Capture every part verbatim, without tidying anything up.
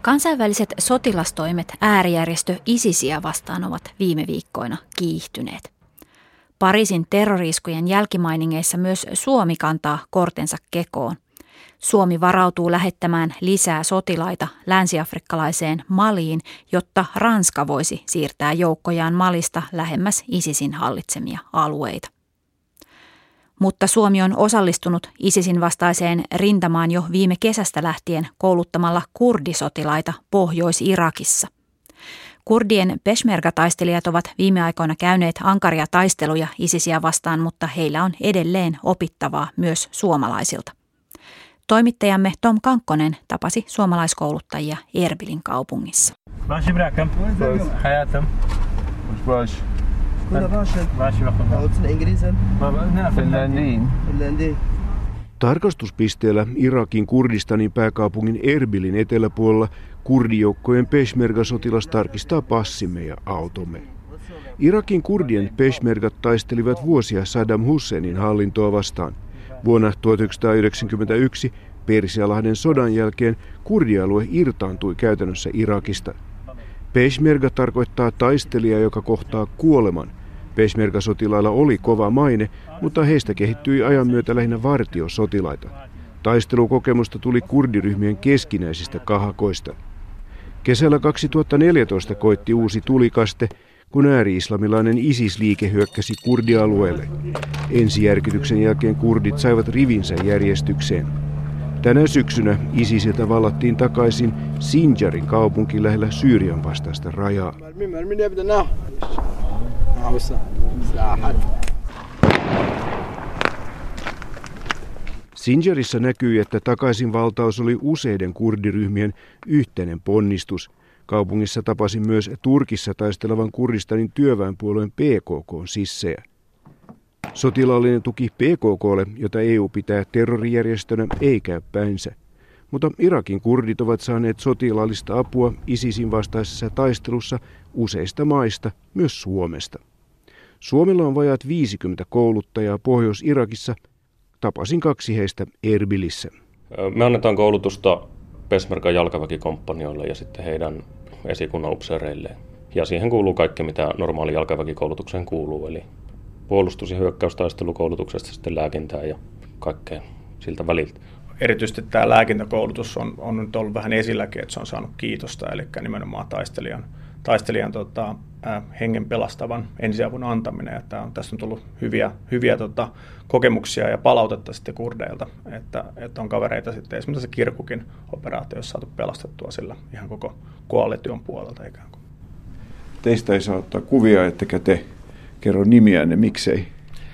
Kansainväliset sotilastoimet äärijärjestö ISISiä vastaan ovat viime viikkoina kiihtyneet. Pariisin terrori-iskujen jälkimainingeissa myös Suomi kantaa kortensa kekoon. Suomi varautuu lähettämään lisää sotilaita länsiafrikkalaiseen Maliin, jotta Ranska voisi siirtää joukkojaan Malista lähemmäs ISISin hallitsemia alueita. Mutta Suomi on osallistunut ISISin vastaiseen rintamaan jo viime kesästä lähtien kouluttamalla kurdisotilaita Pohjois-Irakissa. Kurdien peshmerga-taistelijat ovat viime aikoina käyneet ankaria taisteluja ISISiä vastaan, mutta heillä on edelleen opittavaa myös suomalaisilta. Toimittajamme Tom Kankkonen tapasi suomalaiskouluttajia Erbilin kaupungissa. Tarkastuspisteellä Irakin Kurdistanin pääkaupungin Erbilin eteläpuolella kurdijoukkojen peshmerga-sotilas tarkistaa passimme ja automme. Irakin kurdien peshmergat taistelivat vuosia Saddam Husseinin hallintoa vastaan. Vuonna tuhatyhdeksänsataayhdeksänkymmentäyksi Persialahden sodan jälkeen kurdialue irtaantui käytännössä Irakista. Peshmerga tarkoittaa taistelijaa, joka kohtaa kuoleman. Peshmerga-sotilailla oli kova maine, mutta heistä kehittyi ajan myötä lähinnä vartiosotilaita. Taistelukokemusta tuli kurdiryhmien keskinäisistä kahakoista. Kesällä kaksituhattaneljätoista koitti uusi tulikaste, kun ääri-islamilainen ISIS-liike hyökkäsi kurdialueelle. Ensijärkytyksen jälkeen kurdit saivat rivinsä järjestykseen. Tänä syksynä ISISiltä vallattiin takaisin Sinjarin kaupunki lähellä Syyrian vastaista rajaa. Sinjarissa näkyy, että takaisinvaltaus oli useiden kurdiryhmien yhteinen ponnistus. Kaupungissa tapasin myös Turkissa taistelevan Kurdistanin työväenpuolueen P K K:n sissejä. Sotilaallinen tuki P K K:lle, jota E U pitää terrorijärjestönä, ei käy päinsä. Mutta Irakin kurdit ovat saaneet sotilaallista apua ISISin vastaisessa taistelussa useista maista, myös Suomesta. Suomella on vajaat viisikymmentä kouluttajaa Pohjois-Irakissa. Tapasin kaksi heistä Erbilissä. Me annetaan koulutusta Peshmergan jalkaväkikomppanialle ja sitten heidän esikunnan upseereilleen. Ja siihen kuuluu kaikki, mitä normaali jalkaväkikoulutukseen kuuluu, eli puolustus- ja hyökkäystaistelukoulutuksesta sitten lääkintää ja kaikkea siltä väliltä. Erityisesti tämä lääkintäkoulutus on, on nyt ollut vähän esilläkin, että se on saanut kiitosta, eli nimenomaan taistelijan, taistelijan tota, äh, hengen pelastavan ensiavun antaminen. Ja tämä on, tässä on tullut hyviä, hyviä tota, kokemuksia ja palautetta sitten kurdeilta, että, että on kavereita sitten esimerkiksi Kirkukin operaatiossa saatu pelastettua sillä ihan koko koalition puolelta ikään kuin. Teistä ei saa ottaa kuvia, ettekä te kerro nimiänne, miksei?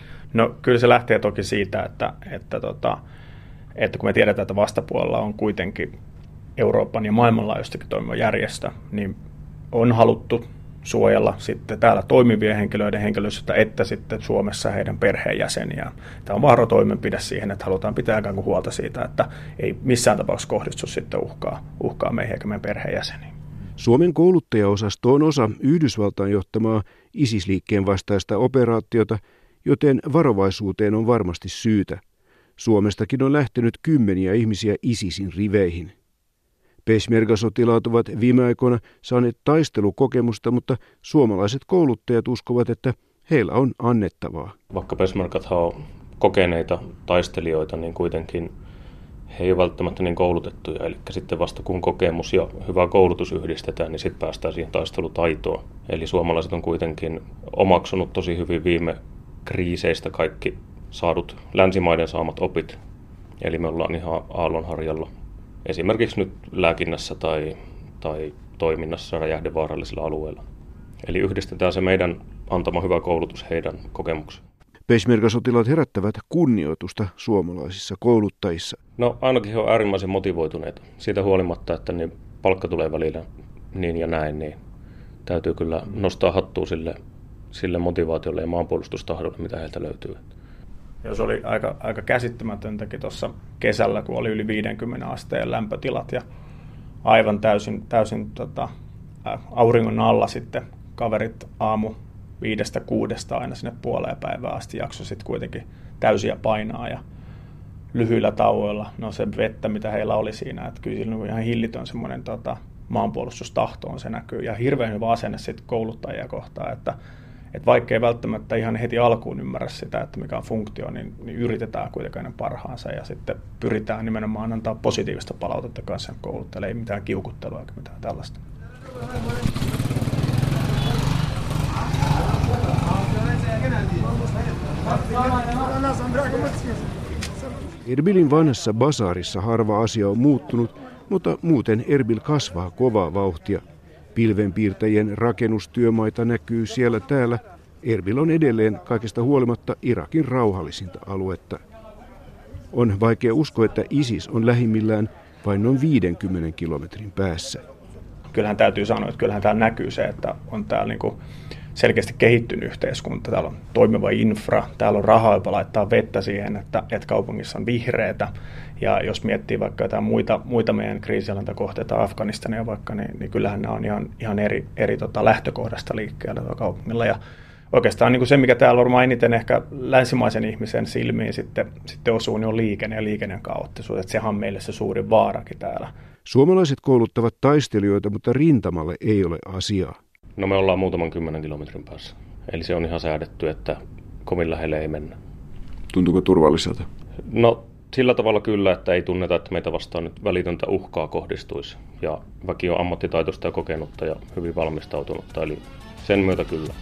No kyllä se lähtee toki siitä, että, että, tota, että kun me tiedetään, että vastapuolella on kuitenkin Euroopan ja maailmanlaajuisestikin toimiva järjestö, niin on haluttu suojella sitten täällä toimivien henkilöiden henkilöstöä, että sitten Suomessa heidän perheenjäseniään. Tämä on varotoimenpide siihen, että halutaan pitää ikään kuin huolta siitä, että ei missään tapauksessa kohdistu sitten uhkaa, uhkaa meihin eikä meidän perheenjäseniin. Suomen kouluttajaosasto on osa Yhdysvaltain johtamaa ISIS-liikkeen vastaista operaatiota, joten varovaisuuteen on varmasti syytä. Suomestakin on lähtenyt kymmeniä ihmisiä ISISin riveihin. Peshmerga-sotilaat ovat viime aikoina saaneet taistelukokemusta, mutta suomalaiset kouluttajat uskovat, että heillä on annettavaa. Vaikka peshmergathan on kokeneita taistelijoita, niin kuitenkin he eivät ole välttämättä niin koulutettuja. Eli sitten vasta kun kokemus ja hyvä koulutus yhdistetään, niin sitten päästään siihen taistelutaitoon. Eli suomalaiset on kuitenkin omaksunut tosi hyvin viime kriiseistä kaikki saadut länsimaiden saamat opit. Eli me ollaan ihan aallonharjalla. Esimerkiksi nyt lääkinnässä tai, tai toiminnassa räjähdevaarallisilla alueilla. Eli yhdistetään se meidän antama hyvä koulutus heidän kokemukseen. Peshmerga-sotilaat herättävät kunnioitusta suomalaisissa kouluttajissa. No ainakin he ovat äärimmäisen motivoituneita. Siitä huolimatta, että niin palkka tulee välillä niin ja näin, niin täytyy kyllä nostaa hattua sille, sille motivaatiolle ja maanpuolustustahdolle, mitä heiltä löytyy. Ja se oli aika, aika käsittämätöntäkin tuossa kesällä, kun oli yli viidenkymmenen asteen lämpötilat ja aivan täysin, täysin tota, ä, auringon alla sitten kaverit aamu viidestä kuudesta aina sinne puoleen päivään asti jakso sitten kuitenkin täysiä painaa ja lyhyillä tauoilla. No se vettä, mitä heillä oli siinä, että kyllä siinä oli ihan hillitön semmoinen tota, maanpuolustustahtoon se näkyy. Ja hirveän hyvä asenne sitten kouluttajia kohtaan, että, että vaikka ei välttämättä ihan heti alkuun ymmärrä sitä, että mikä on funktio, niin, niin yritetään kuitenkin parhaansa ja sitten pyritään nimenomaan antaa positiivista palautetta kanssa kouluttajille, ei mitään kiukuttelua eikä mitään tällaista. Erbilin vanhassa basaarissa harva asia on muuttunut, mutta muuten Erbil kasvaa kovaa vauhtia. Pilvenpiirtäjien rakennustyömaita näkyy siellä täällä. Erbil on edelleen kaikesta huolimatta Irakin rauhallisinta aluetta. On vaikea uskoa, että ISIS on lähimmillään vain noin viidenkymmenen kilometrin päässä. Kyllähän täytyy sanoa, että kyllähän täällä näkyy se, että on täällä niinku selkeästi kehittynyt yhteiskunta. Täällä on toimiva infra, täällä on rahaa, jopa laittaa vettä siihen, että, että kaupungissa on vihreätä. Ja jos miettii vaikka jotain muita, muita meidän kriisinhallintakohteita, Afganistania vaikka, niin, niin kyllähän nämä on ihan, ihan eri, eri tota, lähtökohdasta liikkeellä tuolla kaupungilla. Ja oikeastaan niin kuin se, mikä täällä varmaan eniten ehkä länsimaisen ihmisen silmiin sitten, sitten osuu, niin on liikenne ja liikenteen kaoottisuus. Että sehän on meille se suurin vaarakin täällä. Suomalaiset kouluttavat taistelijoita, mutta rintamalle ei ole asiaa. No me ollaan muutaman kymmenen kilometrin päässä. Eli se on ihan säädetty, että kovin lähelle ei mennä. Tuntuuko turvalliselta? No sillä tavalla kyllä, että ei tunneta, että meitä vastaan nyt välitöntä uhkaa kohdistuisi. Ja väki on ammattitaitoista ja kokenutta ja hyvin valmistautunutta, eli sen myötä kyllä.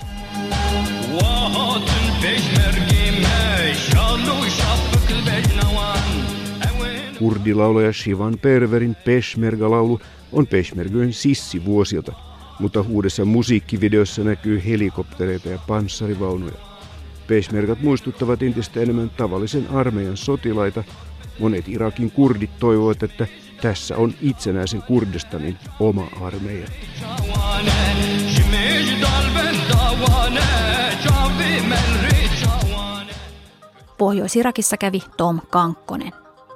Kurdilaulaja Shivan Perverin Peshmerga-laulu on Peshmergojen sissi vuosilta, mutta uudessa musiikkivideossa näkyy helikoptereita ja panssarivaunuja. Peshmergat muistuttavat entistä enemmän tavallisen armeijan sotilaita. Monet Irakin kurdit toivovat, että tässä on itsenäisen Kurdistanin oma armeija. Pohjois-Irakissa kävi Tom Kankkonen.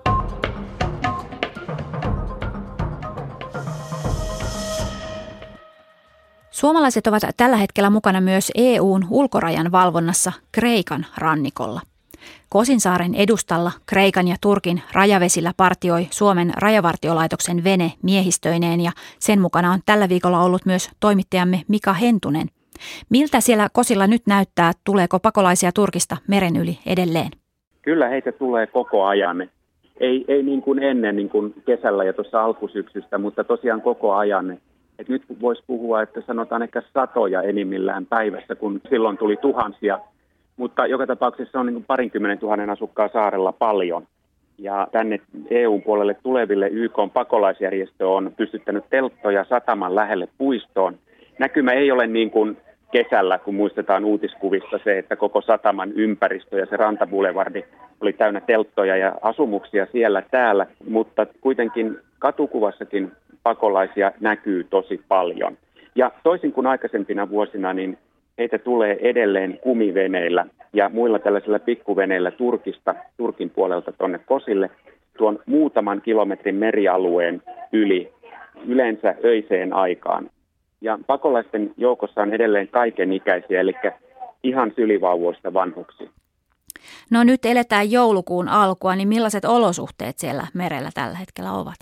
Suomalaiset ovat tällä hetkellä mukana myös E U:n ulkorajan valvonnassa Kreikan rannikolla. Kosinsaaren edustalla Kreikan ja Turkin rajavesillä partioi Suomen rajavartiolaitoksen vene miehistöineen ja sen mukana on tällä viikolla ollut myös toimittajamme Mika Hentunen. Miltä siellä Kosilla nyt näyttää, tuleeko pakolaisia Turkista meren yli edelleen? Kyllä heitä tulee koko ajan. Ei, ei niin kuin ennen niin kuin kesällä ja tuossa alkusyksystä, mutta tosiaan koko ajan. Et nyt voisi puhua, että sanotaan ehkä satoja enimmillään päivässä, kun silloin tuli tuhansia. Mutta joka tapauksessa on niin kuin parinkymmenen tuhannen asukkaa saarella paljon. Ja tänne E U:n puolelle tuleville Y K:n pakolaisjärjestö on pystyttänyt telttoja sataman lähelle puistoon. Näkymä ei ole niin kuin kesällä, kun muistetaan uutiskuvista se, että koko sataman ympäristö ja se rantaboulevardi oli täynnä telttoja ja asumuksia siellä täällä. Mutta kuitenkin katukuvassakin pakolaisia näkyy tosi paljon. Ja toisin kuin aikaisempina vuosina, niin heitä tulee edelleen kumiveneillä ja muilla tällaisilla pikkuveneillä Turkista, Turkin puolelta tuonne Kosille, tuon muutaman kilometrin merialueen yli, yleensä öiseen aikaan. Ja pakolaisten joukossa on edelleen kaikenikäisiä, eli ihan sylivauvoista vanhuksiin. No nyt eletään joulukuun alkua, niin millaiset olosuhteet siellä merellä tällä hetkellä ovat?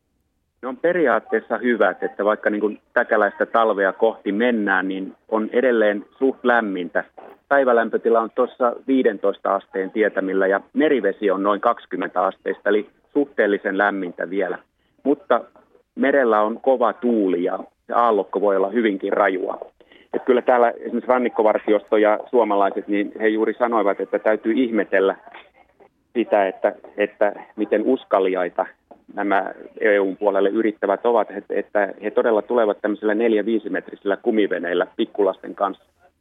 Ne on periaatteessa hyvät, että vaikka niin kuin täkäläistä talvea kohti mennään, niin on edelleen suht lämmintä. Päivälämpötila on tuossa viidentoista asteen tietämillä ja merivesi on noin kaksikymmentä asteista, eli suhteellisen lämmintä vielä. Mutta merellä on kova tuuli ja aallokko voi olla hyvinkin rajua. Et kyllä täällä esimerkiksi rannikkovartiosto ja suomalaiset, niin he juuri sanoivat, että täytyy ihmetellä sitä, että, että miten uskaliaita nämä E U:n puolelle yrittävät ovat, että he todella tulevat tämmöisillä neljä-viisi metrisillä kumiveneillä pikkulasten kanssa.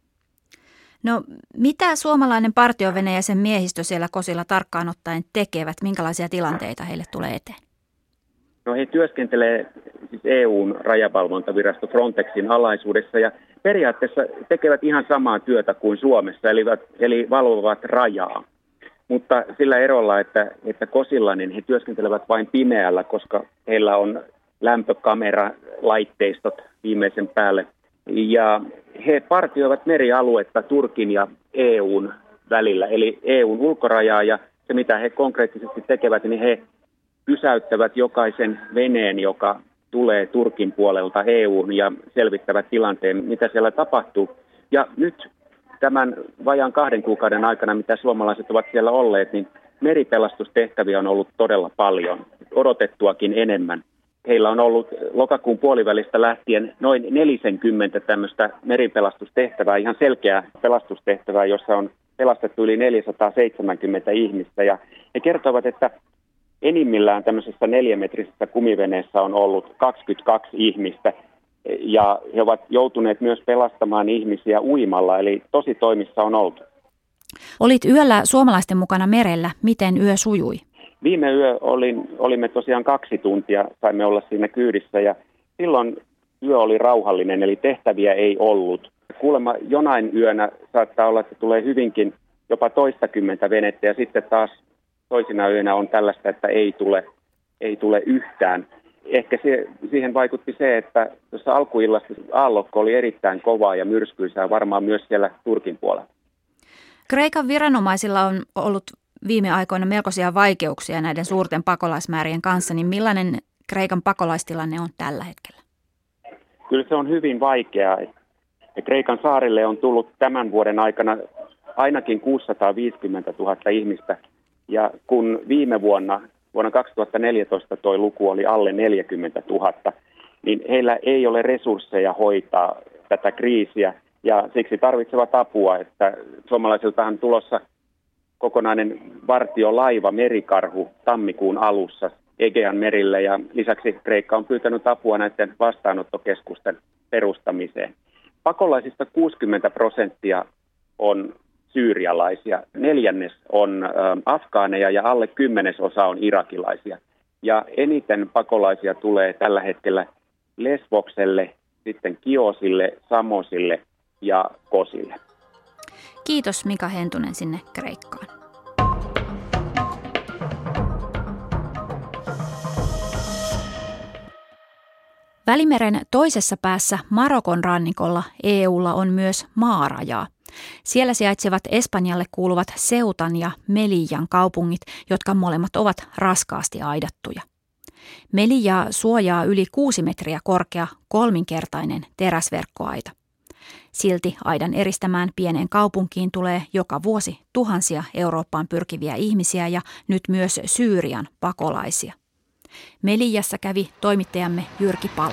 No mitä suomalainen partiovene ja sen miehistö siellä Kosilla tarkkaan ottaen tekevät? Minkälaisia tilanteita heille tulee eteen? No he työskentelee siis E U:n rajavalvontavirasto Frontexin alaisuudessa ja periaatteessa tekevät ihan samaa työtä kuin Suomessa, eli, eli valvovat rajaa. Mutta sillä erolla, että, että Kosilla niin he työskentelevät vain pimeällä, koska heillä on lämpökameralaitteistot viimeisen päälle. Ja he partioivat merialuetta Turkin ja E U:n välillä, eli E U:n ulkorajaa. Ja se, mitä he konkreettisesti tekevät, niin he pysäyttävät jokaisen veneen, joka tulee Turkin puolelta E U:hun ja selvittävät tilanteen, mitä siellä tapahtuu. Ja nyt tämän vajaan kahden kuukauden aikana, mitä suomalaiset ovat siellä olleet, niin meripelastustehtäviä on ollut todella paljon, odotettuakin enemmän. Heillä on ollut lokakuun puolivälistä lähtien noin neljäkymmentä tämmöistä meripelastustehtävää, ihan selkeää pelastustehtävää, jossa on pelastettu yli neljäsataaseitsemänkymmentä ihmistä. Ja he kertovat, että enimmillään tämmöisessä neljämetrisessä kumiveneessä on ollut kaksikymmentäkaksi ihmistä. Ja he ovat joutuneet myös pelastamaan ihmisiä uimalla, eli tosi toimissa on oltu. Olit yöllä suomalaisten mukana merellä. Miten yö sujui? Viime yö olin, olimme tosiaan kaksi tuntia, saimme olla siinä kyydissä ja silloin yö oli rauhallinen, eli tehtäviä ei ollut. Kuulemma jonain yönä saattaa olla, että tulee hyvinkin jopa toistakymmentä venettä ja sitten taas toisina yönä on tällaista, että ei tule, ei tule yhtään. Ehkä se, siihen vaikutti se, että tuossa alkuillasta aallokko oli erittäin kovaa ja myrskyisää varmaan myös siellä Turkin puolella. Kreikan viranomaisilla on ollut viime aikoina melkoisia vaikeuksia näiden suurten pakolaismäärien kanssa, niin millainen Kreikan pakolaistilanne on tällä hetkellä? Kyllä se on hyvin vaikeaa. Ja Kreikan saarille on tullut tämän vuoden aikana ainakin kuusisataaviisikymmentätuhatta ihmistä. Ja kun viime vuonna, vuonna kaksituhattaneljätoista tuo luku oli alle neljäkymmentätuhatta, niin heillä ei ole resursseja hoitaa tätä kriisiä. Ja siksi tarvitsevat apua, että suomalaisiltahan on tulossa kokonainen vartiolaiva merikarhu tammikuun alussa Egean merille ja lisäksi Kreikka on pyytänyt apua näiden vastaanottokeskusten perustamiseen. Pakolaisista kuusikymmentä prosenttia on syyrialaisia, neljännes on ä, afgaaneja ja alle kymmenesosa on irakilaisia. Ja eniten pakolaisia tulee tällä hetkellä Lesbokselle, sitten Kiosille, Samosille ja Kosille. Kiitos Mika Hentunen sinne Kreikkaan. Välimeren toisessa päässä Marokon rannikolla E U:lla on myös maarajaa. Siellä sijaitsevat Espanjalle kuuluvat Ceutan ja Melillan kaupungit, jotka molemmat ovat raskaasti aidattuja. Melillaa suojaa yli kuusi metriä korkea kolminkertainen teräsverkkoaita. Silti aidan eristämään pieneen kaupunkiin tulee joka vuosi tuhansia Eurooppaan pyrkiviä ihmisiä ja nyt myös Syyrian pakolaisia. Melillassa kävi toimittajamme Jyrki Palo.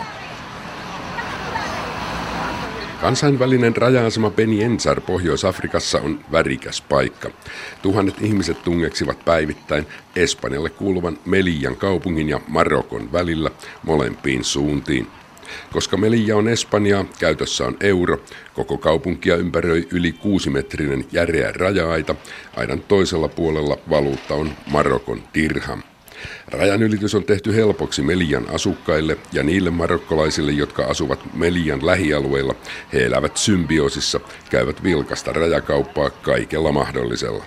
Kansainvälinen raja-asema Beni Enzar Pohjois-Afrikassa on värikäs paikka. Tuhannet ihmiset tungeksivat päivittäin Espanjalle kuuluvan Melillan kaupungin ja Marokon välillä molempiin suuntiin. Koska Melilla on Espanjaa, käytössä on euro, koko kaupunkia ympäröi yli kuusimetrinen järeä raja-aita, aidan toisella puolella valuutta on Marokon dirham. Rajanylitys on tehty helpoksi Melillan asukkaille ja niille marokkolaisille, jotka asuvat Melillan lähialueilla. He elävät symbioosissa, käyvät vilkasta rajakauppaa kaikella mahdollisella.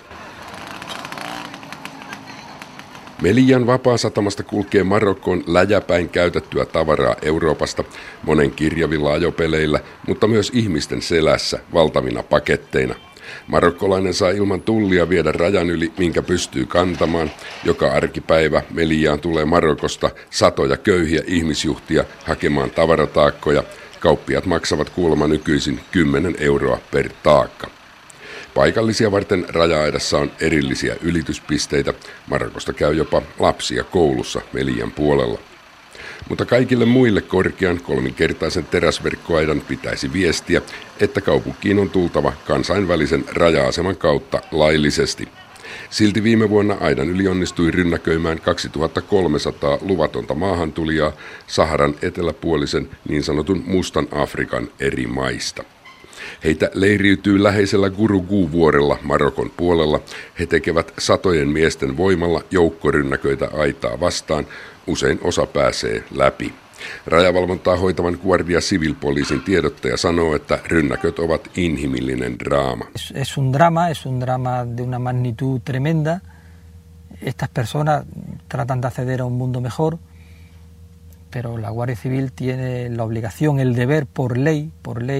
Melillan vapaasatamasta kulkee Marokkoon läjäpäin käytettyä tavaraa Euroopasta monen kirjavilla ajopeleillä, mutta myös ihmisten selässä valtavina paketteina. Marokkolainen saa ilman tullia viedä rajan yli, minkä pystyy kantamaan. Joka arkipäivä Melillaan tulee Marokosta satoja köyhiä ihmisjuhtia hakemaan tavarataakkoja. Kauppiat maksavat kuulemma nykyisin kymmenen euroa per taakka. Paikallisia varten raja-aidassa on erillisiä ylityspisteitä. Marokosta käy jopa lapsia koulussa Melillan puolella. Mutta kaikille muille korkean kolminkertaisen teräsverkkoaidan pitäisi viestiä, että kaupunkiin on tultava kansainvälisen raja-aseman kautta laillisesti. Silti viime vuonna aidan yli onnistui rynnäköimään kaksituhattakolmesataa luvatonta maahantulijaa Saharan eteläpuolisen niin sanotun Mustan Afrikan eri maista. Heitä leiriytyy läheisellä Guruguu-vuorella Marokon puolella. He tekevät satojen miesten voimalla joukkorynnäköitä aitaa vastaan. Usein osa pääsee läpi. Rajavalvontaa hoitavan Guardia Civil-poliisin tiedottaja sanoo, että rynnäköt ovat inhimillinen draama. Es un drama, es un drama de una magnitud tremenda. Estas personas tratan de acceder a un mundo mejor, pero la Guardia Civil tiene la obligación, el deber por ley, por ley,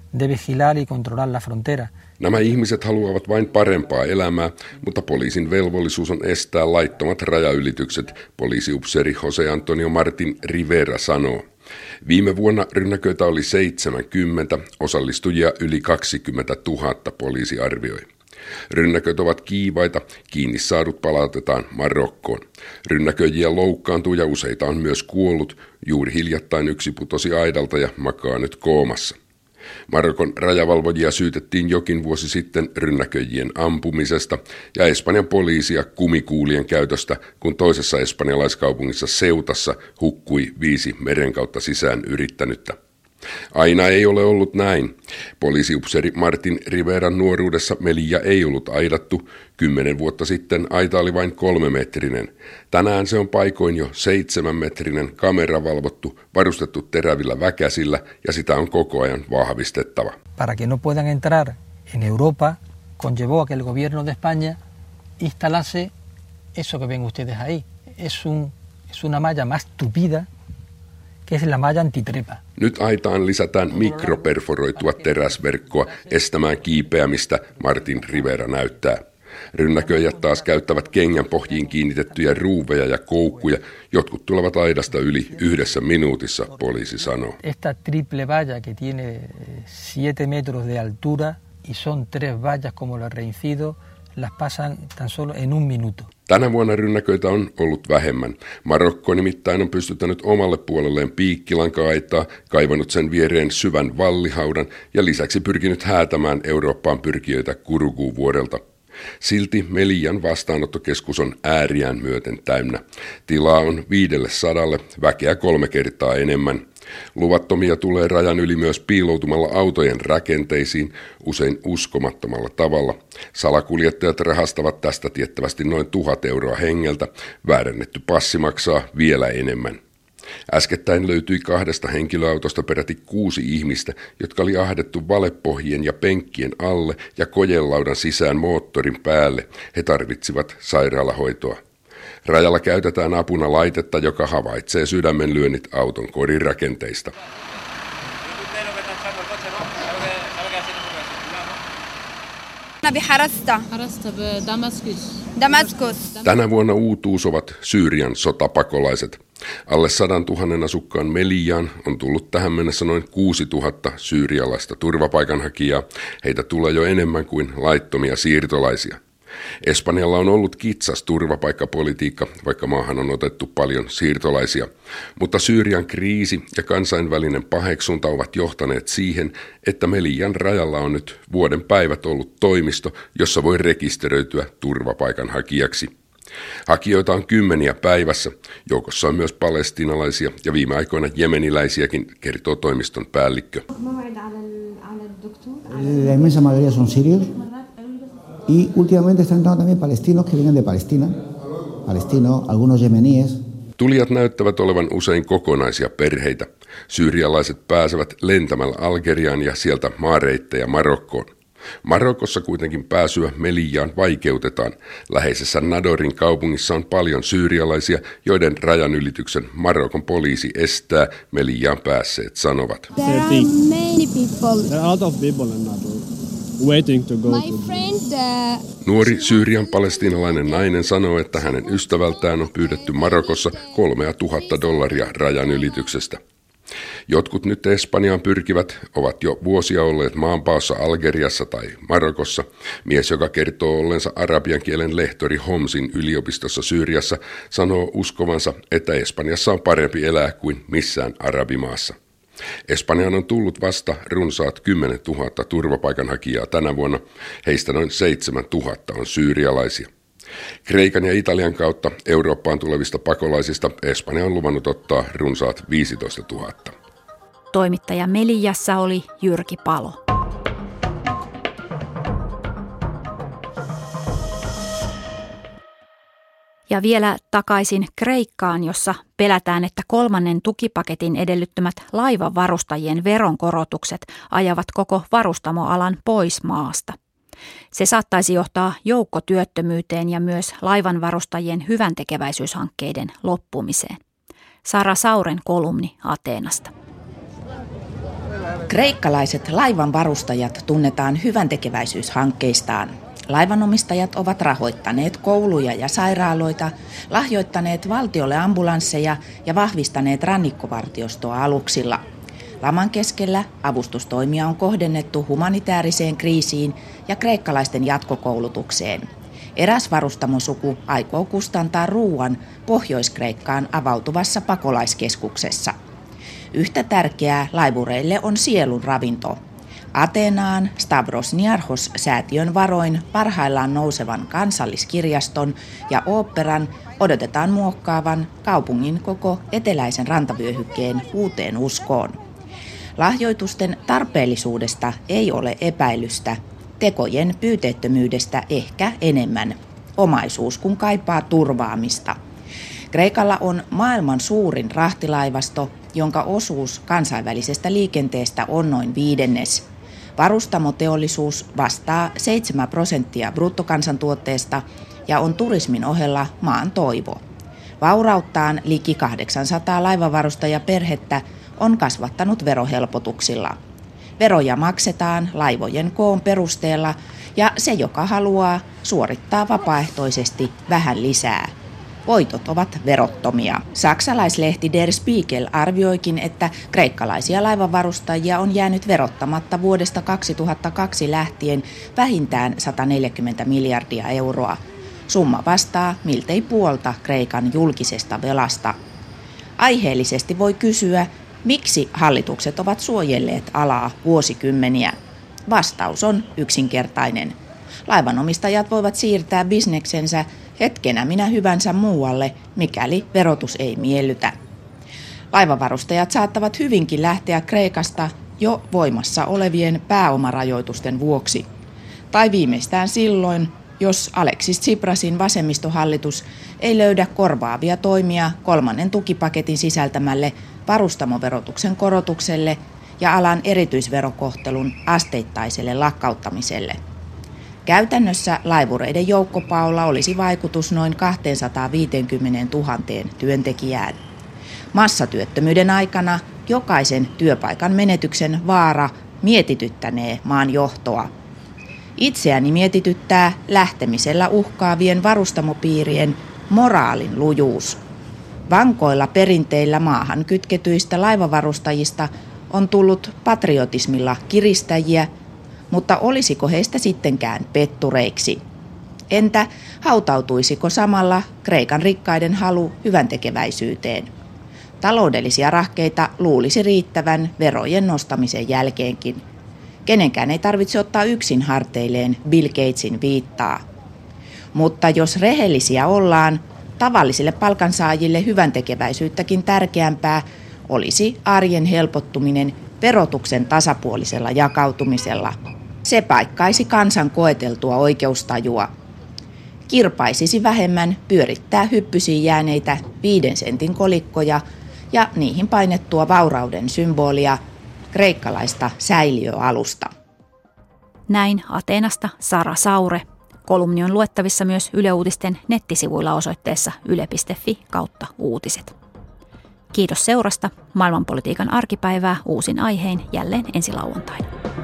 de vigilar y controlar la frontera. Nämä ihmiset haluavat vain parempaa elämää, mutta poliisin velvollisuus on estää laittomat rajaylitykset, poliisiupseeri Jose Antonio Martin Rivera sanoo. Viime vuonna rynnäköitä oli seitsemänkymmentä, osallistujia yli kaksikymmentätuhatta, poliisi arvioi. Rynnäköt ovat kiivaita, kiinni saadut palautetaan Marokkoon. Rynnäköjiä loukkaantuu ja useita on myös kuollut. Juuri hiljattain yksi putosi aidalta ja makaa nyt koomassa. Marokon rajavalvojia syytettiin jokin vuosi sitten rynnäköjien ampumisesta ja Espanjan poliisia kumikuulien käytöstä, kun toisessa espanjalaiskaupungissa Ceutassa hukkui viisi meren kautta sisään yrittänyttä. Aina ei ole ollut näin. Poliisiupseeri Martin Riveran nuoruudessa Melilla ei ollut aidattu. Kymmenen vuotta sitten aita oli vain kolmemetrinen. Tänään se on paikoin jo seitsemänmetrinen, kameravalvottu, varustettu terävillä väkäsillä ja sitä on koko ajan vahvistettava. Para que no puedan entrar en Europa, conllevó a que el gobierno de España instalase eso que ven ustedes ahí. Es, un, es una malla más tupida, que es la malla antitrepa. Nyt aitaan lisätään mikroperforoitua teräsverkkoa estämään kiipeämistä, Martin Rivera näyttää. Rynnäköijät taas käyttävät kengän pohjiin kiinnitettyjä ruuveja ja koukkuja. Jotkut tulevat aidasta yli yhdessä minuutissa, poliisi sanoo. Esta triple valla que tiene siete metros de altura y son tres vallas como la reincido, las pasan tan solo en un minuto. Tänä vuonna rynnäköitä on ollut vähemmän. Marokko nimittäin on pystyttänyt omalle puolelleen piikkilanka-aitaa, kaivannut sen viereen syvän vallihaudan ja lisäksi pyrkinyt häätämään Eurooppaan pyrkijöitä Kuruguu-vuodelta. Silti Melillan vastaanottokeskus on ääriään myöten täynnä. Tilaa on viidelle sadalle, väkeä kolme kertaa enemmän. Luvattomia tulee rajan yli myös piiloutumalla autojen rakenteisiin, usein uskomattomalla tavalla. Salakuljettajat rahastavat tästä tiettävästi noin tuhat euroa hengeltä, väärennetty passi maksaa vielä enemmän. Äskettäin löytyi kahdesta henkilöautosta peräti kuusi ihmistä, jotka oli ahdettu valepohjien ja penkkien alle ja kojelaudan sisään moottorin päälle. He tarvitsivat sairaalahoitoa. Rajalla käytetään apuna laitetta, joka havaitsee sydämenlyönnit auton korirakenteista. Tänä vuonna uutuus ovat Syyrian sotapakolaiset. Alle sadan tuhannen asukkaan Melillaan on tullut tähän mennessä noin kuusi tuhatta syyrialaista turvapaikanhakijaa. Heitä tulee jo enemmän kuin laittomia siirtolaisia. Espanjalla on ollut kitsas turvapaikkapolitiikka, vaikka maahan on otettu paljon siirtolaisia. Mutta Syyrian kriisi ja kansainvälinen paheksunta ovat johtaneet siihen, että Melillan rajalla on nyt vuoden päivät ollut toimisto, jossa voi rekisteröityä turvapaikanhakijaksi. Hakijoita on kymmeniä päivässä. Joukossa on myös palestiinalaisia ja viime aikoina jemeniläisiäkin, kertoo toimiston päällikkö. La inmensa mayoría son sirios. Y últimamente están entrando también palestinos que vienen de Palestina, palestino, algunos yemeníes. Tulijat näyttävät olevan usein kokonaisia perheitä. Syyrialaiset pääsevät lentämällä Algeriaan ja sieltä maareittejä Marokkoon. Marokossa kuitenkin pääsyä Melillaan vaikeutetaan. Läheisessä Nadorin kaupungissa on paljon syyrialaisia, joiden rajanylityksen Marokon poliisi estää, Melillaan päässeet sanovat. There are many people. There are a lot of people in Nador. Waiting to go. My friend, uh... Nuori Syyrian palestiinalainen nainen sanoo, että hänen ystävältään on pyydetty Marokossa kolmea tuhatta dollaria rajan ylityksestä. Jotkut nyt Espanjaan pyrkivät ovat jo vuosia olleet maanpaossa Algeriassa tai Marokossa. Mies, joka kertoo ollensa arabian kielen lehtori Homsin yliopistossa Syyriassa, sanoo uskovansa, että Espanjassa on parempi elää kuin missään arabimaassa. Espanjaan on tullut vasta runsaat kymmenen tuhatta turvapaikanhakijaa tänä vuonna, heistä noin seitsemän tuhatta on syyrialaisia. Kreikan ja Italian kautta Eurooppaan tulevista pakolaisista Espanja on luvannut ottaa runsaat viisitoista tuhatta. Toimittaja Melillassa oli Jyrki Palo. Ja vielä takaisin Kreikkaan, jossa pelätään, että kolmannen tukipaketin edellyttämät laivanvarustajien veronkorotukset ajavat koko varustamoalan pois maasta. Se saattaisi johtaa joukkotyöttömyyteen ja myös laivanvarustajien hyväntekeväisyyshankkeiden loppumiseen. Sara Sauren kolumni Ateenasta. Kreikkalaiset laivanvarustajat tunnetaan hyväntekeväisyyshankkeistaan. Laivanomistajat ovat rahoittaneet kouluja ja sairaaloita, lahjoittaneet valtiolle ambulansseja ja vahvistaneet rannikkovartiostoa aluksilla. Laman keskellä avustustoimia on kohdennettu humanitaariseen kriisiin ja kreikkalaisten jatkokoulutukseen. Eräs varustamosuku aikoo kustantaa ruuan Pohjois-Kreikkaan avautuvassa pakolaiskeskuksessa. Yhtä tärkeää laivureille on sielun ravinto. Ateenaan Stavros Niarchos-säätiön varoin parhaillaan nousevan kansalliskirjaston ja oopperan odotetaan muokkaavan kaupungin koko eteläisen rantavyöhykkeen uuteen uskoon. Lahjoitusten tarpeellisuudesta ei ole epäilystä, tekojen pyyteettömyydestä ehkä enemmän. Omaisuus kun kaipaa turvaamista. Kreikalla on maailman suurin rahtilaivasto, jonka osuus kansainvälisestä liikenteestä on noin viidennes. Varustamoteollisuus vastaa seitsemän prosenttia bruttokansantuotteesta ja on turismin ohella maan toivo. Vaurauttaan liki kahdeksansataa laivavarustajaperhettä on kasvattanut verohelpotuksilla. Veroja maksetaan laivojen koon perusteella ja se, joka haluaa, suorittaa vapaaehtoisesti vähän lisää. Voitot ovat verottomia. Saksalaislehti Der Spiegel arvioikin, että kreikkalaisia laivanvarustajia on jäänyt verottamatta vuodesta kaksituhattakaksi lähtien vähintään sata neljäkymmentä miljardia euroa. Summa vastaa miltei puolta Kreikan julkisesta velasta. Aiheellisesti voi kysyä, miksi hallitukset ovat suojelleet alaa vuosikymmeniä. Vastaus on yksinkertainen. Laivanomistajat voivat siirtää bisneksensä hetkenä minä hyvänsä muualle, mikäli verotus ei miellytä. Laivavarustajat saattavat hyvinkin lähteä Kreikasta jo voimassa olevien pääomarajoitusten vuoksi. Tai viimeistään silloin, jos Alexis Tsiprasin vasemmistohallitus ei löydä korvaavia toimia kolmannen tukipaketin sisältämälle varustamoverotuksen korotukselle ja alan erityisverokohtelun asteittaiselle lakkauttamiselle. Käytännössä laivureiden joukkopaolla olisi vaikutus noin kaksisataaviisikymmentätuhatta työntekijään. Massatyöttömyyden aikana jokaisen työpaikan menetyksen vaara mietityttänee maan johtoa. Itseäni mietityttää lähtemisellä uhkaavien varustamopiirien moraalin lujuus. Vankoilla perinteillä maahan kytketyistä laivavarustajista on tullut patriotismilla kiristäjiä, mutta olisiko heistä sittenkään pettureiksi? Entä hautautuisiko samalla Kreikan rikkaiden halu hyväntekeväisyyteen? Taloudellisia rahkeita luulisi riittävän verojen nostamisen jälkeenkin. Kenenkään ei tarvitse ottaa yksin harteilleen Bill Gatesin viittaa. Mutta jos rehellisiä ollaan, tavallisille palkansaajille hyväntekeväisyyttäkin tärkeämpää olisi arjen helpottuminen verotuksen tasapuolisella jakautumisella. Se paikkaisi kansan koeteltua oikeustajua. Kirpaisisi vähemmän pyörittää hyppysiin jääneitä viiden sentin kolikkoja ja niihin painettua vaurauden symbolia, kreikkalaista säiliöalusta. Näin Ateenasta Sara Saure. Kolumni on luettavissa myös Yle Uutisten nettisivuilla osoitteessa yle piste fi kautta uutiset. Kiitos seurasta. Maailmanpolitiikan arkipäivää uusin aihein jälleen ensi lauantaina.